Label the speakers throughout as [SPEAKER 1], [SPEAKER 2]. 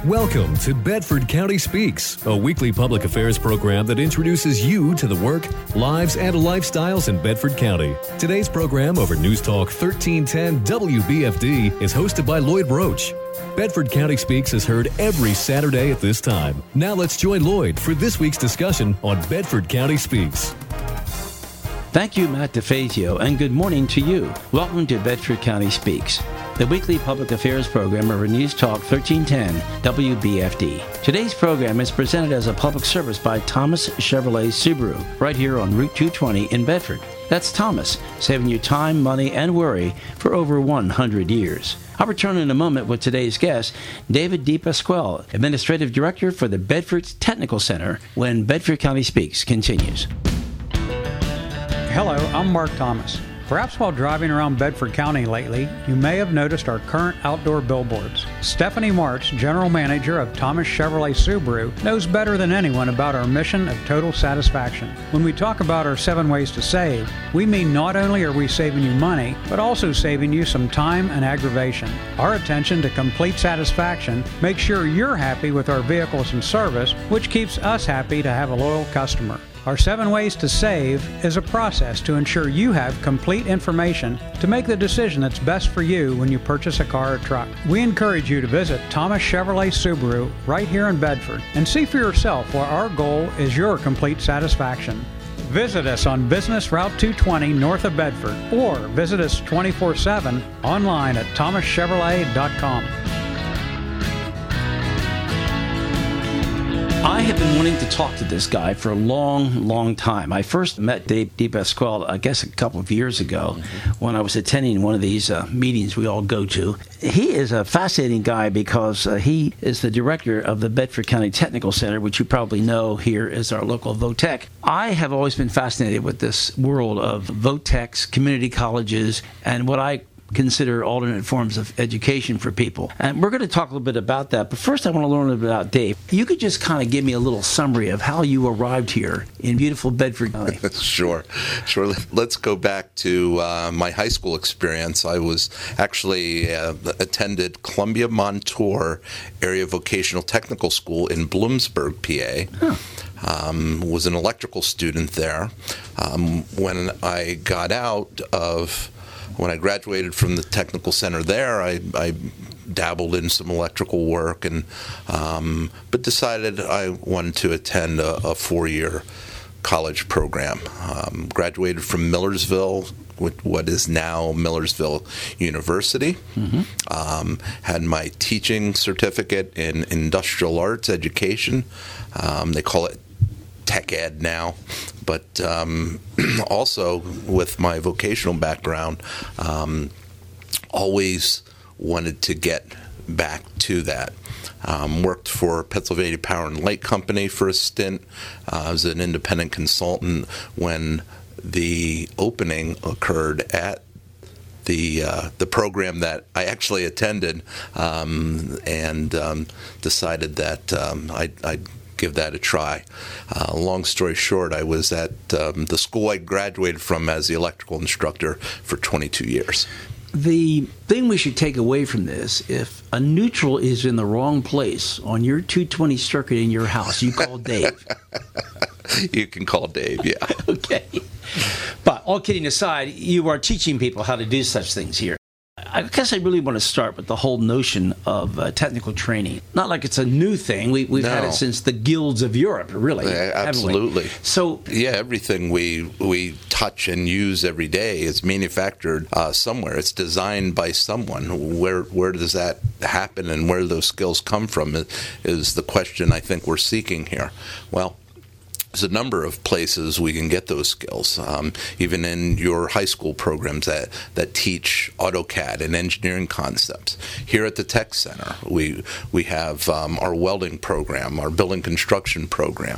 [SPEAKER 1] Welcome to Bedford County Speaks, a weekly public affairs program that introduces you to the work, lives, and lifestyles in Bedford County. Today's program over News Talk 1310 WBFD is hosted by Lloyd Roach. Bedford County Speaks is heard every Saturday at this time. Now let's join Lloyd for this week's discussion on Bedford County Speaks.
[SPEAKER 2] Thank you, Matt DeFazio, and good morning to you. Welcome to Bedford County Speaks, the weekly public affairs program over News Talk 1310 WBFD. Today's program is presented as a public service by Thomas Chevrolet Subaru, right here on Route 220 in Bedford. That's Thomas, saving you time, money, and worry for over 100 years. I'll return in a moment with today's guest, David DePasquale, Administrative Director for the Bedford Technical Center, when Bedford County Speaks continues.
[SPEAKER 3] Hello, I'm Mark Thomas. Perhaps while driving around Bedford County lately, you may have noticed our current outdoor billboards. Stephanie March, General Manager of Thomas Chevrolet Subaru, knows better than anyone about our mission of total satisfaction. When we talk about our 7 ways to save, we mean not only are we saving you money, but also saving you some time and aggravation. Our attention to complete satisfaction makes sure you're happy with our vehicles and service, which keeps us happy to have a loyal customer. Our 7 ways to save is a process to ensure you have complete information to make the decision that's best for you when you purchase a car or truck. We encourage you to visit Thomas Chevrolet Subaru right here in Bedford and see for yourself why our goal is your complete satisfaction. Visit us on Business Route 220 north of Bedford or visit us 24/7 online at thomaschevrolet.com.
[SPEAKER 2] I have been wanting to talk to this guy for a long time. I first met Dave DePasquale, I guess, a couple of years ago when I was attending one of these meetings we all go to. He is a fascinating guy because he is the director of the Bedford County Technical Center, which you probably know here is our local VOTEC. I have always been fascinated with this world of VOTECs, community colleges, and what I consider alternate forms of education for people. And we're going to talk a little bit about that. But first, I want to learn a little bit about Dave. You could just kind of give me a little summary of how you arrived here in beautiful Bedford County.
[SPEAKER 4] Sure. Let's go back to my high school experience. I was actually attended Columbia Montour Area Vocational Technical School in Bloomsburg, PA. Was an electrical student there. When I got out of When I graduated from the technical center there, I dabbled in some electrical work, and but decided I wanted to attend a 4-year college program. Graduated from Millersville, what is now Millersville University. Had my teaching certificate in industrial arts education. They call it Tech Ed now, but also with my vocational background, always wanted to get back to that. Worked for Pennsylvania Power and Light Company for a stint. I was an independent consultant when the opening occurred at the program that I actually attended, and decided that I'd give that a try. Long story short, I was at the school I graduated from as the electrical instructor for 22 years.
[SPEAKER 2] The thing we should take away from this, if a neutral is in the wrong place on your 220 circuit in your house, you call Dave.
[SPEAKER 4] You can call Dave, yeah.
[SPEAKER 2] Okay. But all kidding aside, you are teaching people how to do such things here. I guess I really want to start with the whole notion of technical training. Not like it's a new thing. We've had it since the guilds of Europe, really.
[SPEAKER 4] Absolutely.
[SPEAKER 2] So
[SPEAKER 4] yeah, everything we touch and use every day is manufactured somewhere. It's designed by someone. Where does that happen, and where do those skills come from is the question I think we're seeking here. Well, there's a number of places we can get those skills, even in your high school programs that teach AutoCAD and engineering concepts. Here at the Tech Center, we have our welding program, our building construction program,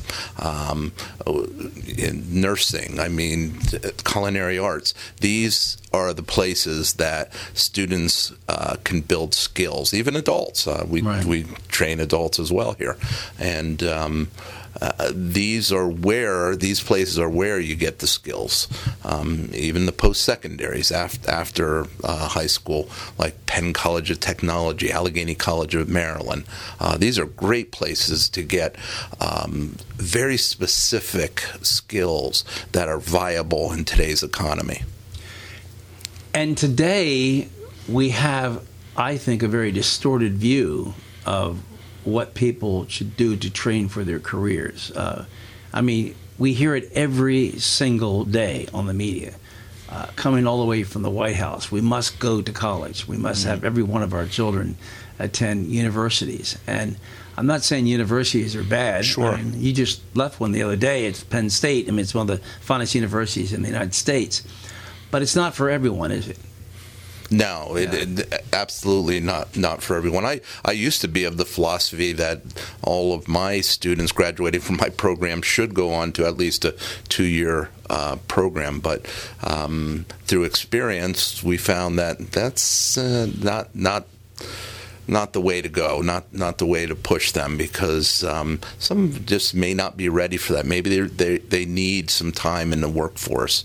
[SPEAKER 4] in nursing, culinary arts. These are the places that students can build skills, even adults. We train adults as well here. And these places are where you get the skills. Even the post-secondaries after high school, like Penn College of Technology, Allegheny College of Maryland. These are great places to get very specific skills that are viable in today's economy.
[SPEAKER 2] And today we have, I think, a very distorted view of what people should do to train for their careers. I mean, we hear it every single day on the media, coming all the way from the White House. We must go to college. We must have every one of our children attend universities. And I'm not saying universities are bad.
[SPEAKER 4] Sure.
[SPEAKER 2] I mean, you just left one the other day. It's Penn State. I mean, it's one of the finest universities in the United States. But it's not for everyone, is it?
[SPEAKER 4] No, it absolutely not for everyone. I used to be of the philosophy that all of my students graduating from my program should go on to at least a 2-year program. But through experience, we found that that's not the way to go, not the way to push them, because some just may not be ready for that. Maybe they need some time in the workforce,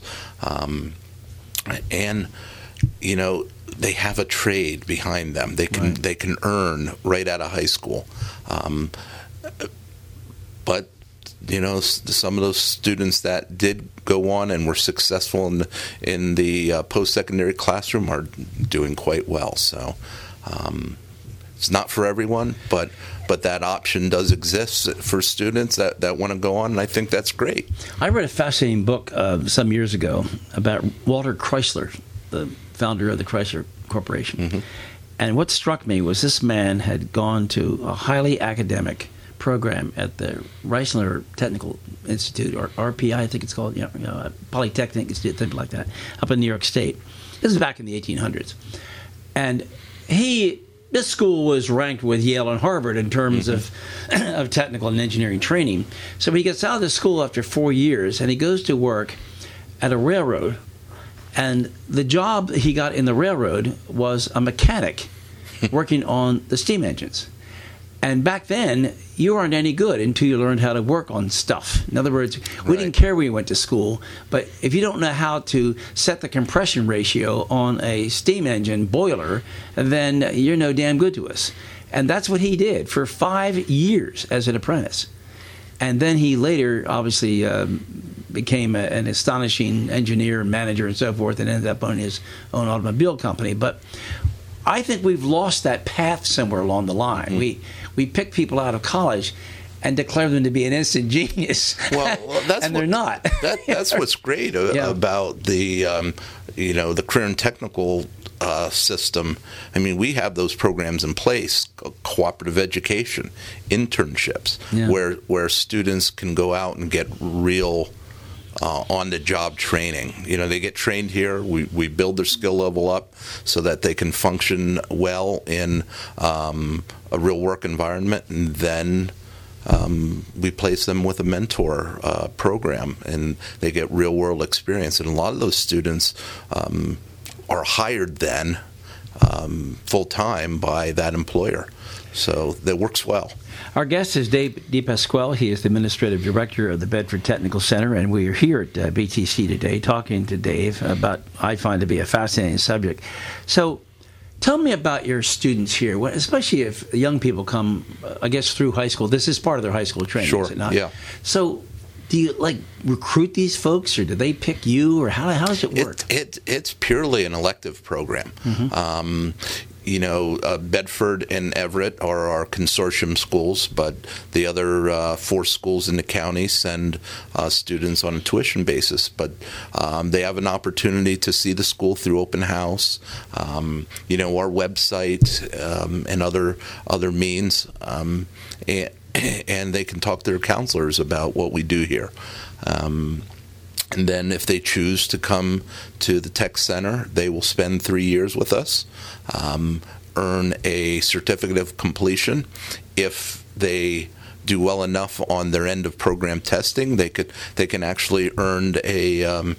[SPEAKER 4] and they have a trade behind them. They can earn right out of high school, but some of those students that did go on and were successful in the post-secondary classroom are doing quite well. So it's not for everyone, but that option does exist for students that want to go on, and I think that's great.
[SPEAKER 2] I read a fascinating book some years ago about Walter Chrysler, the founder of the Chrysler Corporation. Mm-hmm. And what struck me was this man had gone to a highly academic program at the Chrysler Technical Institute, or RPI, I think it's called, Polytechnic Institute, something like that, up in New York State. This is back in the 1800s. And this school was ranked with Yale and Harvard in terms of technical and engineering training. So he gets out of the school after 4 years, and he goes to work at a railroad. And the job he got in the railroad was a mechanic working on the steam engines. And back then, you weren't any good until you learned how to work on stuff. In other words, we didn't care where you went to school, but if you don't know how to set the compression ratio on a steam engine boiler, then you're no damn good to us. And that's what he did for 5 years as an apprentice. And then he later, obviously, became an astonishing engineer, manager, and so forth, and ended up owning his own automobile company. But I think we've lost that path somewhere along the line. We pick people out of college and declare them to be an instant genius. Well, they're not.
[SPEAKER 4] That's what's great about the the career and technical system. I mean, we have those programs in place: cooperative education, internships, where students can go out and get real on-the-job training. They get trained here. We build their skill level up so that they can function well in a real work environment, and then we place them with a mentor program, and they get real-world experience. And a lot of those students are hired then full-time by that employer. So that works well.
[SPEAKER 2] Our guest is Dave DePasquale. He is the Administrative Director of the Bedford Technical Center, and we are here at BTC today talking to Dave about, I find to be a fascinating subject. So tell me about your students here, especially if young people come, I guess, through high school. This is part of their high school training,
[SPEAKER 4] sure.
[SPEAKER 2] Is it not?
[SPEAKER 4] Yeah.
[SPEAKER 2] So do you recruit these folks, or do they pick you, or how does it work?
[SPEAKER 4] It's purely an elective program. Mm-hmm. Bedford and Everett are our consortium schools, but the other 4 schools in the county send students on a tuition basis. But they have an opportunity to see the school through open house, our website, and other means, and they can talk to their counselors about what we do here. And then if they choose to come to the Tech Center, they will spend 3 years with us, earn a certificate of completion. If they do well enough on their end of program testing, they can actually earn a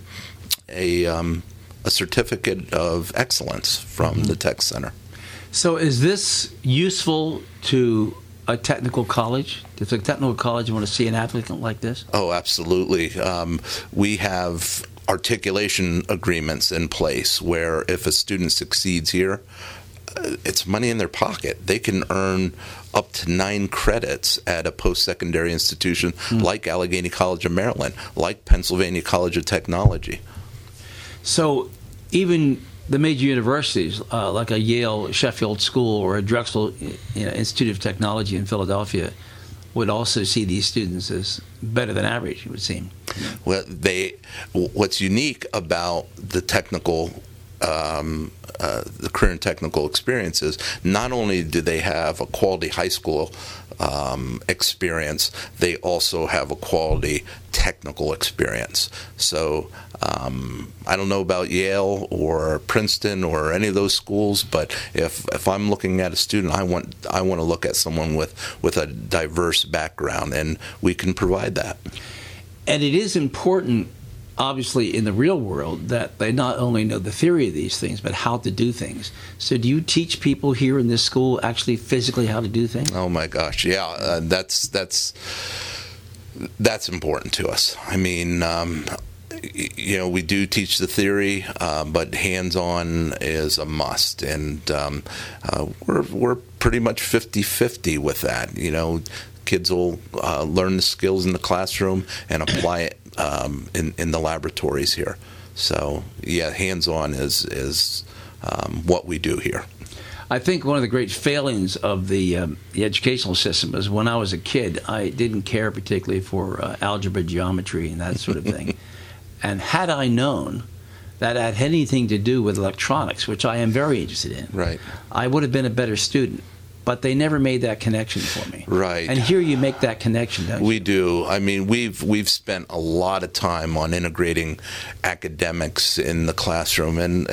[SPEAKER 4] certificate of excellence from the Tech Center.
[SPEAKER 2] So is this useful to a technical college? Does a technical college want to see an applicant like this?
[SPEAKER 4] Oh, absolutely. We have articulation agreements in place where if a student succeeds here, it's money in their pocket. They can earn up to 9 credits at a post-secondary institution like Allegheny College of Maryland, like Pennsylvania College of Technology.
[SPEAKER 2] So even the major universities, like a Yale Sheffield School or a Drexel Institute of Technology in Philadelphia, would also see these students as better than average, it would seem.
[SPEAKER 4] Well, what's unique about the technical the career and technical experiences, not only do they have a quality high school experience, they also have a quality technical experience. So I don't know about Yale or Princeton or any of those schools, but if I'm looking at a student, I want to look at someone with a diverse background, and we can provide that.
[SPEAKER 2] And it is important, obviously, in the real world, that they not only know the theory of these things, but how to do things. So do you teach people here in this school actually physically how to do things?
[SPEAKER 4] Oh my gosh, yeah, that's important to us. I mean, we do teach the theory, but hands-on is a must, and we're pretty much 50-50 with that. Kids will learn the skills in the classroom and apply it in the laboratories here. So, yeah, hands-on is what we do here.
[SPEAKER 2] I think one of the great failings of the educational system is when I was a kid, I didn't care particularly for algebra, geometry, and that sort of thing. And had I known that had anything to do with electronics, which I am very interested in,
[SPEAKER 4] right,
[SPEAKER 2] I would have been a better student. But they never made that connection for me.
[SPEAKER 4] Right.
[SPEAKER 2] And here you make that connection, don't you?
[SPEAKER 4] We do. I mean, we've spent a lot of time on integrating academics in the classroom, and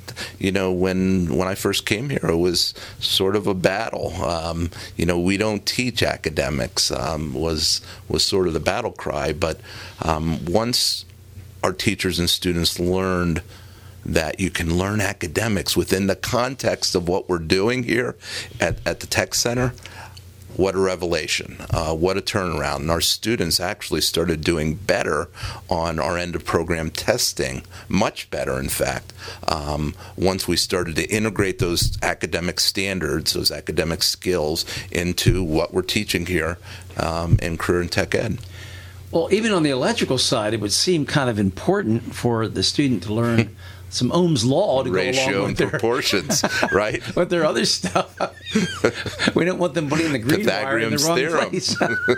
[SPEAKER 4] when I first came here, it was sort of a battle. We don't teach academics was sort of the battle cry. But once our teachers and students learned that you can learn academics within the context of what we're doing here at the Tech Center, what a revelation, what a turnaround. And our students actually started doing better on our end-of-program testing, much better, in fact, once we started to integrate those academic standards, those academic skills, into what we're teaching here in career and tech ed.
[SPEAKER 2] Well, even on the electrical side, it would seem kind of important for the student to learn some Ohm's law to
[SPEAKER 4] ratio
[SPEAKER 2] go along with
[SPEAKER 4] and proportions, right?
[SPEAKER 2] With their other stuff. We don't want them putting the green wire in the wrong place.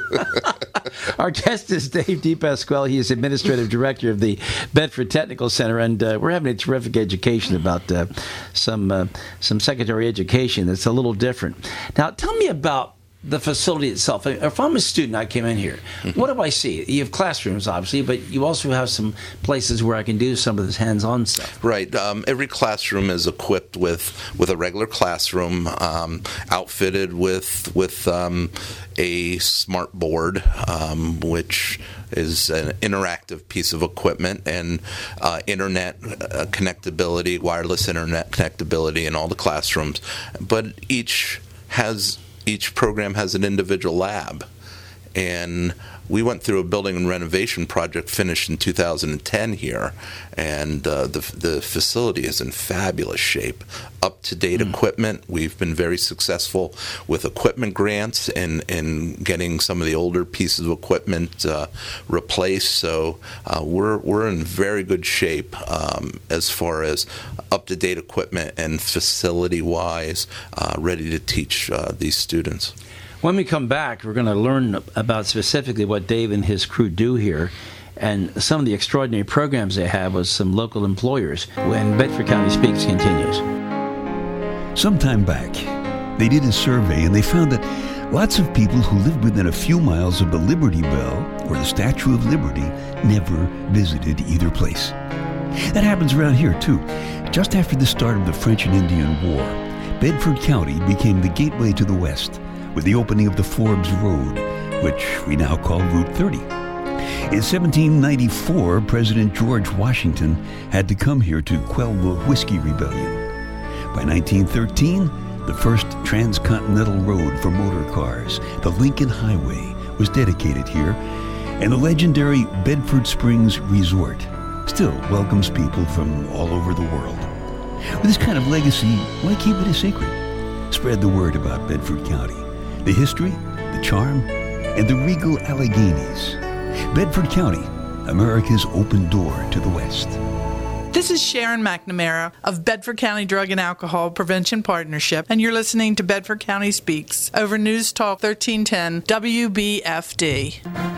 [SPEAKER 2] Our guest is Dave DePasquale. He is Administrative Director of the Bedford Technical Center, and we're having a terrific education about some secondary education that's a little different. Now, tell me about the facility itself. If I'm a student, I came in here, what do I see? You have classrooms, obviously, but you also have some places where I can do some of this hands-on stuff.
[SPEAKER 4] Right. Every classroom is equipped with a regular classroom, outfitted with a smart board, which is an interactive piece of equipment, and internet connectability, wireless internet connectability in all the classrooms. But each program has an individual lab, and we went through a building and renovation project finished in 2010 here, and the facility is in fabulous shape. Up-to-date equipment. We've been very successful with equipment grants and getting some of the older pieces of equipment replaced. So we're in very good shape as far as up-to-date equipment and facility-wise, ready to teach these students.
[SPEAKER 2] When we come back, we're going to learn about specifically what Dave and his crew do here and some of the extraordinary programs they have with some local employers when Bedford County Speaks continues.
[SPEAKER 5] Some time back, they did a survey and they found that lots of people who lived within a few miles of the Liberty Bell or the Statue of Liberty never visited either place. That happens around here, too. Just after the start of the French and Indian War, Bedford County became the gateway to the West, with the opening of the Forbes Road, which we now call Route 30. In 1794, President George Washington had to come here to quell the Whiskey Rebellion. By 1913, the first transcontinental road for motor cars, the Lincoln Highway, was dedicated here, and the legendary Bedford Springs Resort still welcomes people from all over the world. With this kind of legacy, why keep it a secret? Spread the word about Bedford County, the history, the charm, and the regal Alleghenies. Bedford County, America's open door to the West.
[SPEAKER 6] This is Sharon McNamara of Bedford County Drug and Alcohol Prevention Partnership, and you're listening to Bedford County Speaks over News Talk 1310 WBFD.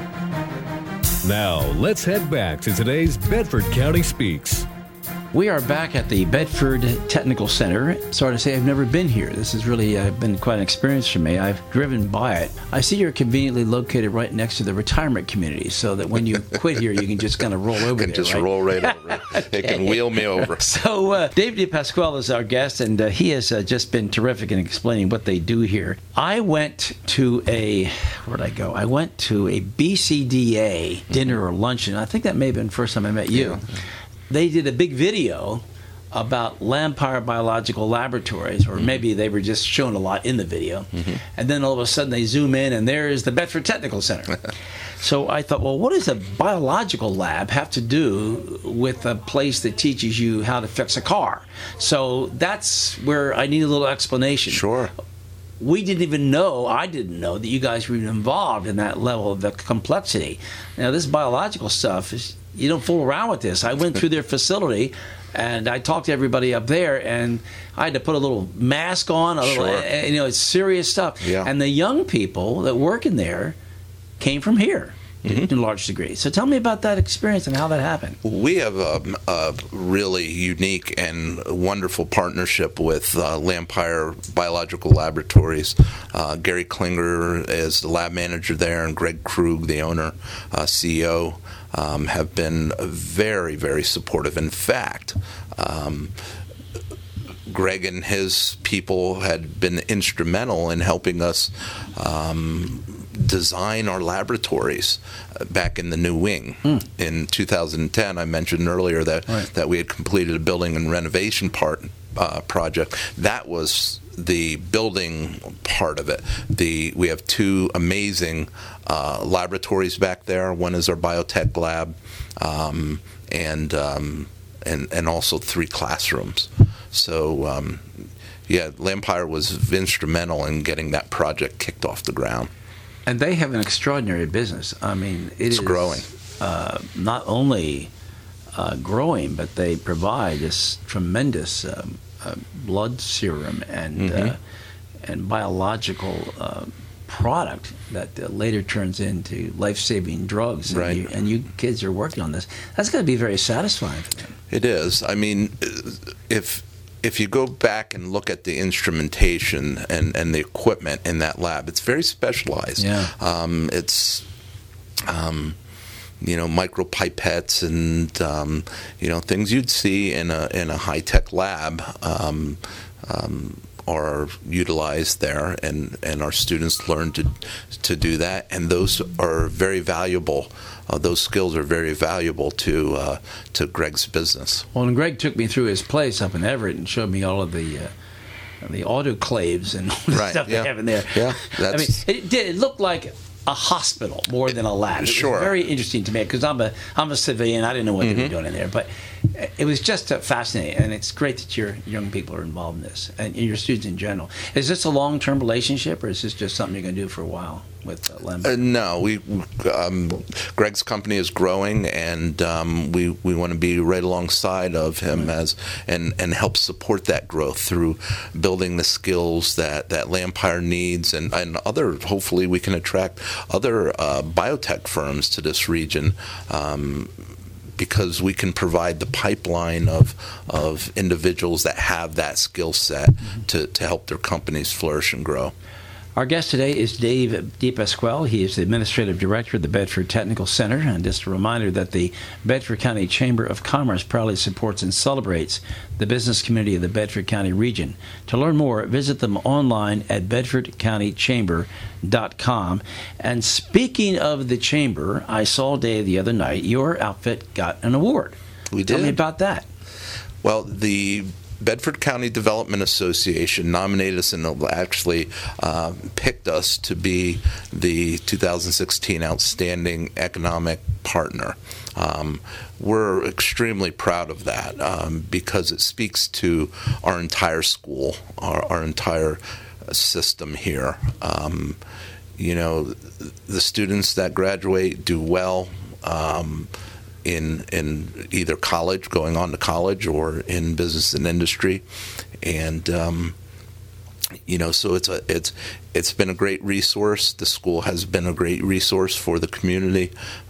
[SPEAKER 1] Now, let's head back to today's Bedford County Speaks.
[SPEAKER 2] We are back at the Bedford Technical Center. Sorry to say I've never been here. This has really been quite an experience for me. I've driven by it. I see you're conveniently located right next to the retirement community, so that when you quit here, you can just kind of roll over there.
[SPEAKER 4] You can just
[SPEAKER 2] right?
[SPEAKER 4] roll right over. Okay. They can wheel me over.
[SPEAKER 2] So Dave DePasquale is our guest, and he has just been terrific in explaining what they do here. I went to where'd I go? I went to a BCDA dinner or luncheon. I think that may have been the first time I met you.
[SPEAKER 4] Yeah.
[SPEAKER 2] They did a big video about Lampire Biological Laboratories, or maybe they were just shown a lot in the video. And then all of a sudden they zoom in, and there is the Bedford Technical Center. So I thought, well, what does a biological lab have to do with a place that teaches you how to fix a car? So that's where I need a little explanation.
[SPEAKER 4] Sure.
[SPEAKER 2] I didn't know that you guys were involved in that level of the complexity. Now, this biological stuff you don't fool around with this. I went through their facility, and I talked to everybody up there, and I had to put a little mask on. It's serious stuff.
[SPEAKER 4] Yeah.
[SPEAKER 2] And the young people that work in there came from here. In a large degree. So tell me about that experience and how that happened.
[SPEAKER 4] We have a really unique and wonderful partnership with Lampire Biological Laboratories. Gary Klinger is the lab manager there, and Greg Krug, the owner, CEO, have been very, very supportive. In fact, Greg and his people had been instrumental in helping us design our laboratories back in the new wing. In 2010, I mentioned earlier that we had completed a building and renovation project. That was the building part of it. We have two amazing laboratories back there. One is our biotech lab, and also 3 classrooms. So, Lampire was instrumental in getting that project kicked off the ground.
[SPEAKER 2] And they have an extraordinary business. I mean,
[SPEAKER 4] it's growing.
[SPEAKER 2] Not only growing, but they provide this tremendous blood serum and biological product that later turns into life-saving drugs.
[SPEAKER 4] Right.
[SPEAKER 2] And you kids are working on this. That's going to be very satisfying for them.
[SPEAKER 4] It is. I mean, if you go back and look at the instrumentation and the equipment in that lab, it's very specialized.
[SPEAKER 2] Yeah.
[SPEAKER 4] It's micropipettes and things you'd see in a high-tech lab are utilized there, and our students learn to do that, and those are very valuable. Those skills are very valuable to Greg's business.
[SPEAKER 2] Well, and Greg took me through his place up in Everett and showed me all of the autoclaves and all the stuff they have in there.
[SPEAKER 4] Yeah,
[SPEAKER 2] it looked like a hospital more than a lab. It was very interesting to me because I'm a civilian. I didn't know what they were doing in there, but it was just fascinating, and it's great that your young people are involved in this, and your students in general. Is this a long-term relationship, or is this just something you're going to do for a while with Lampire?
[SPEAKER 4] No, Greg's company is growing, and we want to be right alongside of him and help support that growth through building the skills that Lampire needs, and other. Hopefully, we can attract other biotech firms to this region. Because we can provide the pipeline of individuals that have that skill set to help their companies flourish and grow.
[SPEAKER 2] Our guest today is Dave DePasquale. He is the Administrative Director of the Bedford Technical Center. And just a reminder that the Bedford County Chamber of Commerce proudly supports and celebrates the business community of the Bedford County region. To learn more, visit them online at bedfordcountychamber.com. And speaking of the Chamber, I saw, Dave, the other night, your outfit got an award.
[SPEAKER 4] We did.
[SPEAKER 2] Tell me about that.
[SPEAKER 4] Well, the Bedford County Development Association nominated us and actually picked us to be the 2016 Outstanding Economic Partner. We're extremely proud of that because it speaks to our entire school, our entire system here. The students that graduate do well in either college, going on to college, or in business and industry, and so it's been a great resource. The school has been a great resource for the community.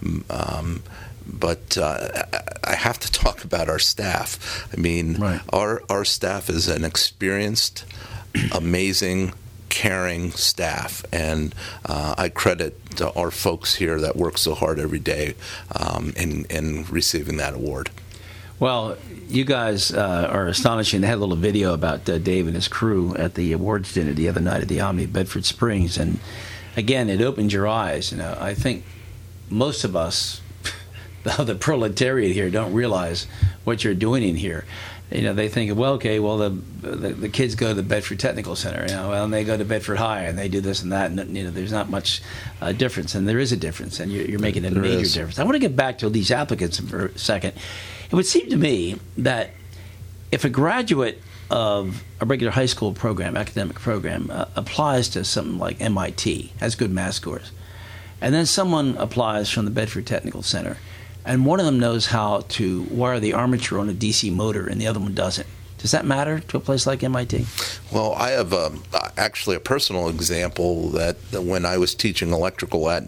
[SPEAKER 4] But I have to talk about our staff. I mean, right. Our staff is an experienced, amazing, caring staff, and I credit our folks here that work so hard every day in receiving that award.
[SPEAKER 2] Well, you guys are astonishing. They had a little video about Dave and his crew at the awards dinner the other night at the Omni Bedford Springs, and again, it opened your eyes. I think most of us, the proletariat here, don't realize what you're doing in here. They think, the kids go to the Bedford Technical Center, and they go to Bedford High, and they do this and that, and there's not much difference, and there is a difference, and you're making a major difference. I want to get back to these applicants for a second. It would seem to me that if a graduate of a regular high school program, academic program, applies to something like MIT, has good math scores, and then someone applies from the Bedford Technical Center, and one of them knows how to wire the armature on a DC motor and the other one doesn't. Does that matter to a place like MIT?
[SPEAKER 4] Well, I have actually a personal example that when I was teaching electrical at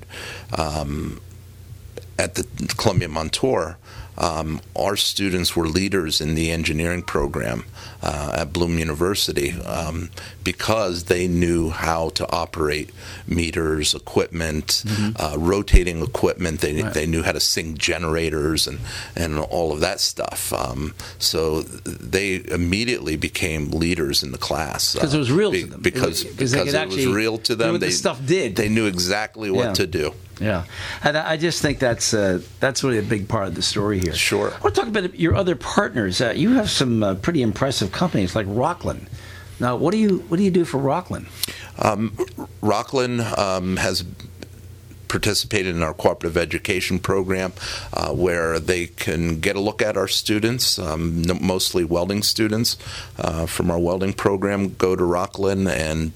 [SPEAKER 4] the Columbia Montour, our students were leaders in the engineering program at Bloom University because they knew how to operate meters, equipment, rotating equipment. They knew how to sync generators and all of that stuff. So they immediately became leaders in the class.
[SPEAKER 2] Because it was real to them.
[SPEAKER 4] Because it was real to them.
[SPEAKER 2] The stuff did.
[SPEAKER 4] They knew exactly what to do.
[SPEAKER 2] Yeah, and I just think that's really a big part of the story here.
[SPEAKER 4] Sure.
[SPEAKER 2] I want to talk about your other partners. You have some pretty impressive companies like Rockland. Now, what do you do for Rockland?
[SPEAKER 4] Rockland has participated in our cooperative education program where they can get a look at our students, mostly welding students from our welding program, go to Rockland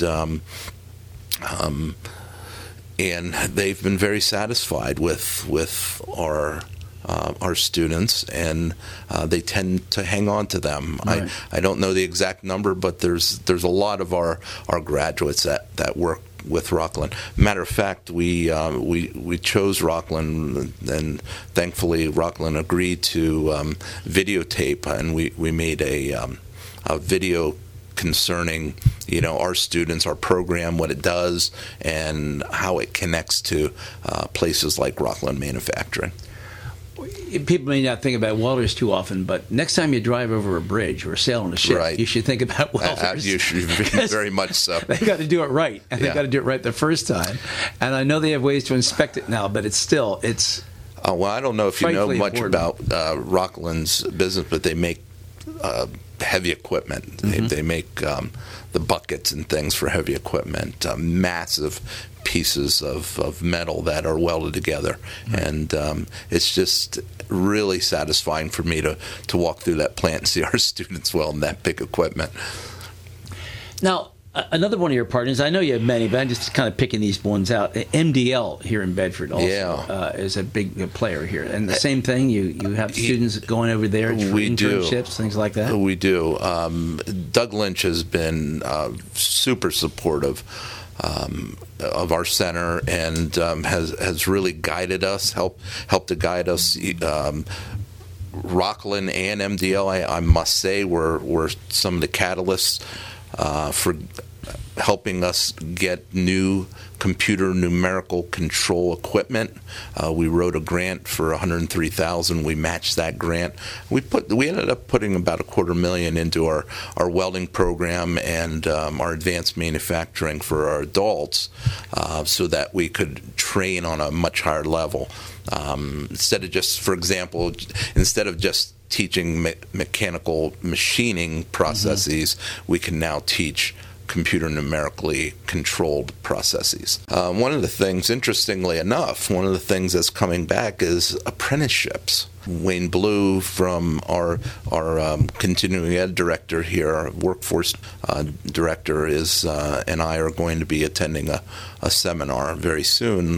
[SPEAKER 4] and they've been very satisfied with our students, and they tend to hang on to them. Right. I don't know the exact number, but there's a lot of our graduates that work with Rockland. Matter of fact, we chose Rockland, and thankfully Rockland agreed to videotape, and we made a video concerning our students, our program, what it does, and how it connects to places like Rockland Manufacturing.
[SPEAKER 2] People may not think about welders too often, but next time you drive over a bridge or sail on a ship, right, you should think about welders.
[SPEAKER 4] You should, very much so.
[SPEAKER 2] They got to do it right, and they got to do it right the first time. And I know they have ways to inspect it now, but it's
[SPEAKER 4] well, I don't know if you know much about Rockland's business, but they make heavy equipment. They make the buckets and things for heavy equipment, massive pieces of metal that are welded together. Right. And it's just really satisfying for me to walk through that plant and see our students welding that big equipment.
[SPEAKER 2] Now, another one of your partners, I know you have many, but I'm just kind of picking these ones out. MDL here in Bedford also is a big player here. And the same thing, you have students going over there for internships, things like that?
[SPEAKER 4] We do. Doug Lynch has been super supportive of our center and has really guided us, helped to guide us. Rockland and MDL, I must say, were some of the catalysts for helping us get new computer numerical control equipment. We wrote a grant for $103,000. We matched that grant. We ended up putting about $250,000 into our welding program and our advanced manufacturing for our adults, so that we could train on a much higher level. Instead of just teaching mechanical machining processes, we can now teach computer numerically controlled processes. One of the things, interestingly enough, one of the things that's coming back is apprenticeships. Wayne Blue from our continuing ed director here, our workforce director, and I are going to be attending a seminar very soon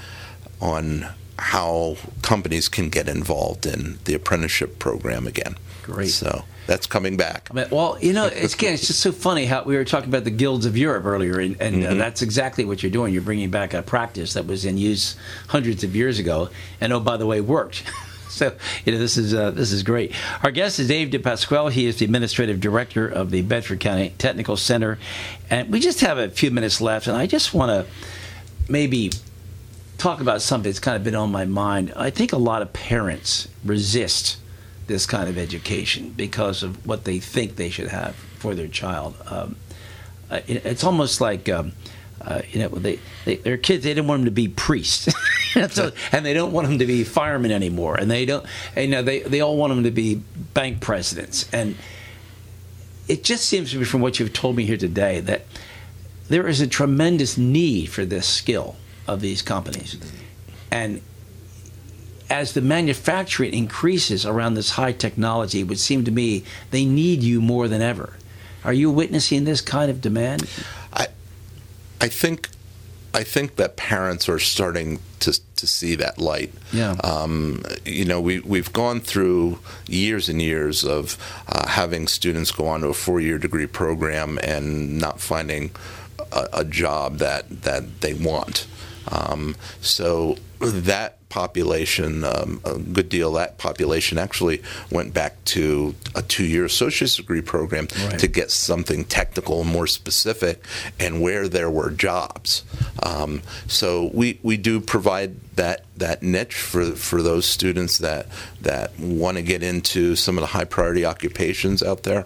[SPEAKER 4] on how companies can get involved in the apprenticeship program again.
[SPEAKER 2] Great.
[SPEAKER 4] So that's coming back.
[SPEAKER 2] Well, it's just so funny how we were talking about the guilds of Europe earlier, and that's exactly what you're doing. You're bringing back a practice that was in use hundreds of years ago, and oh, by the way, worked. So, this is great. Our guest is Dave DePasquale. He is the administrative director of the Bedford County Technical Center, and we just have a few minutes left, and I just want to maybe talk about something that's kind of been on my mind. I think a lot of parents resist this kind of education because of what they think they should have for their child. It's almost like their kids, they don't want them to be priests, and they don't want them to be firemen anymore, and they all want them to be bank presidents. And it just seems to me, from what you've told me here today, that there is a tremendous need for this skill of these companies. And as the manufacturing increases around this high technology, it would seem to me they need you more than ever. Are you witnessing this kind of demand?
[SPEAKER 4] I think that parents are starting to see that light.
[SPEAKER 2] Yeah.
[SPEAKER 4] We've gone through years and years of having students go on to a 4-year degree program and not finding a job that they want. So that population, a good deal of that population actually went back to a 2-year associate's degree program to get something technical and more specific and where there were jobs. So we do provide that niche for those students that want to get into some of the high priority occupations out there.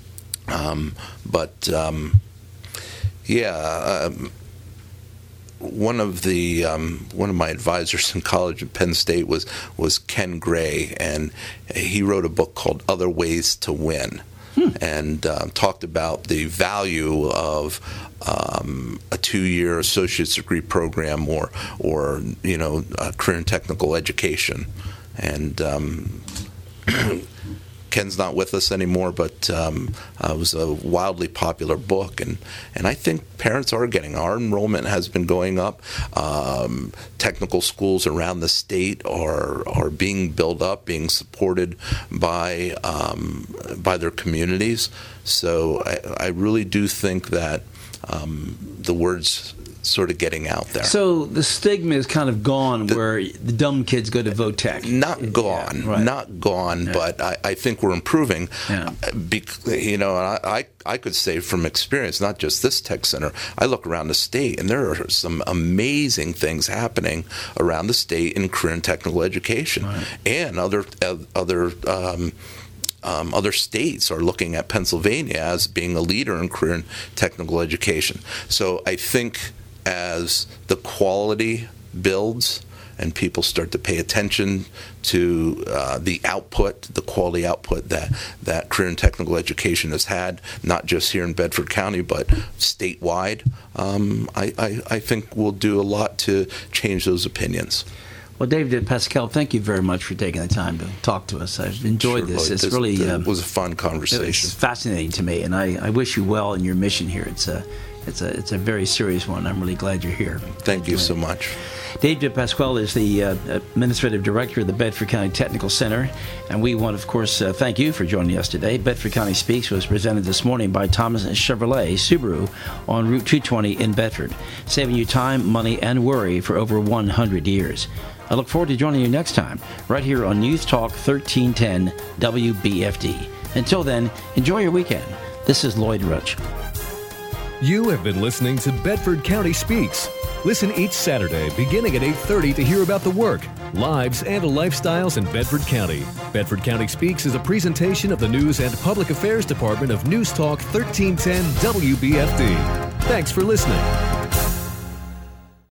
[SPEAKER 4] One of my advisors in college at Penn State was Ken Gray, and he wrote a book called Other Ways to Win, and talked about the value of a 2-year associate's degree program or a career and technical education. And Ken's not with us anymore, but it was a wildly popular book, and I think parents are getting. Our enrollment has been going up. Technical schools around the state are being built up, being supported by their communities. So I really do think that the word's sort of getting out there.
[SPEAKER 2] So the stigma is kind of gone, where the dumb kids go to Votech.
[SPEAKER 4] Not gone, but I think we're improving.
[SPEAKER 2] Yeah.
[SPEAKER 4] I could say from experience, not just this tech center, I look around the state, and there are some amazing things happening around the state in career and technical education, and other states are looking at Pennsylvania as being a leader in career and technical education. So I think as the quality builds and people start to pay attention to the quality output that career and technical education has had, not just here in Bedford County, but statewide, I think we'll do a lot to change those opinions.
[SPEAKER 2] Well, Dave DePasquale, thank you very much for taking the time to talk to us. I've enjoyed this. It
[SPEAKER 4] was a fun conversation.
[SPEAKER 2] It's fascinating to me, and I wish you well in your mission here. It's a very serious one. I'm really glad you're here.
[SPEAKER 4] Thank you so much.
[SPEAKER 2] Dave DePasquale is the Administrative Director of the Bedford County Technical Center, and we want, of course, thank you for joining us today. Bedford County Speaks was presented this morning by Thomas Chevrolet Subaru on Route 220 in Bedford, saving you time, money, and worry for over 100 years. I look forward to joining you next time, right here on News Talk 1310 WBFD. Until then, enjoy your weekend. This is Lloyd Roach.
[SPEAKER 1] You have been listening to Bedford County Speaks. Listen each Saturday beginning at 8:30 to hear about the work, lives, and lifestyles in Bedford County. Bedford County Speaks is a presentation of the News and Public Affairs Department of News Talk 1310 WBFD. Thanks for listening.